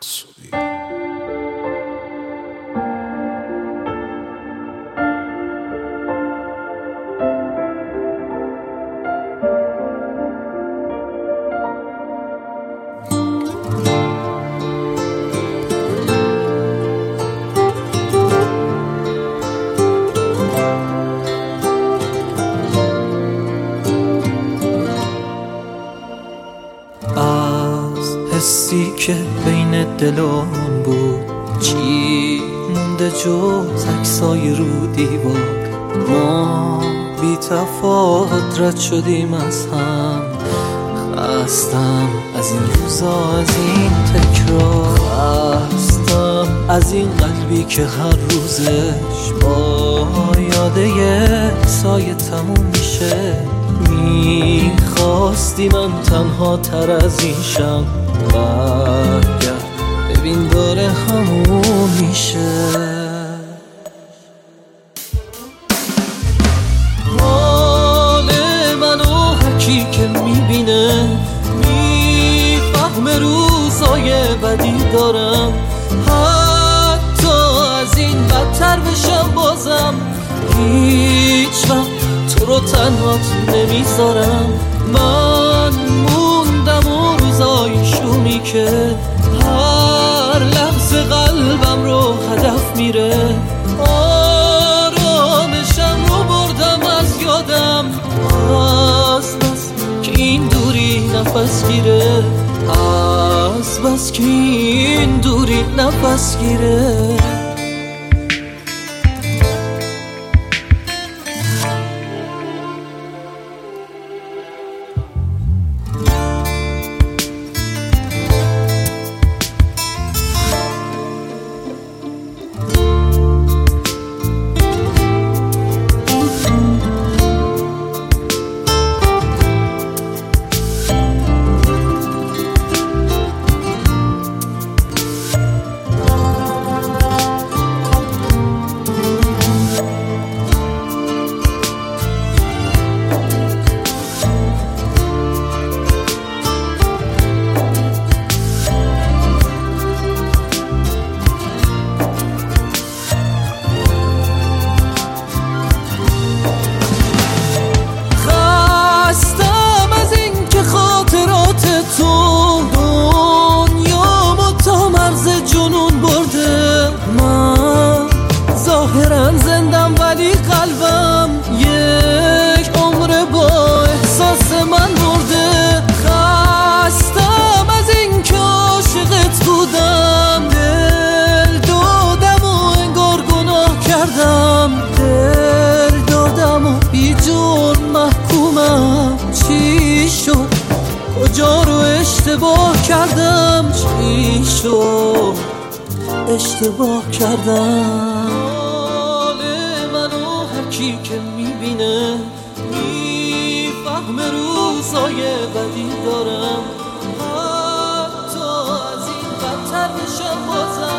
محسوبی. حسی که بین دلان بود چی مونده جز عکسای رو دیوار؟ ما بی تفاوت رد شدیم از هم، خستم از این روزا، از این تکرار، خستم از این قلبی که هر روزش با یاده سایه تموم میشه. میخواستی من تنها تر از این شم، برگرد ببین داره همون میشه. حال منو هرکی که میبینه میفهمه روزای بدی دارم، حتی از این بدتر بشم بازم هیچ وقت تو رو تنهات نمیذارم. من موندم و روزای شومی که هر لحظه قلبم رو هدف میره، آرامشم رو بردم از یادم، از بس که این دوری نفس گیره، از بس که این دوری نفس گیره. زندم ولی قلبم یک عمر با احساس من مرده. خستم از این که عاشقت بودم، دل دادم و انگار گناه کردم، دل دادم و بی جرم محکومم. چی شد کجا رو اشتباه کردم، چی شد اشتباه کردم؟ کی که میبینه میفهمه روزای بدی دارم، حتی از این بدتر بشم بازم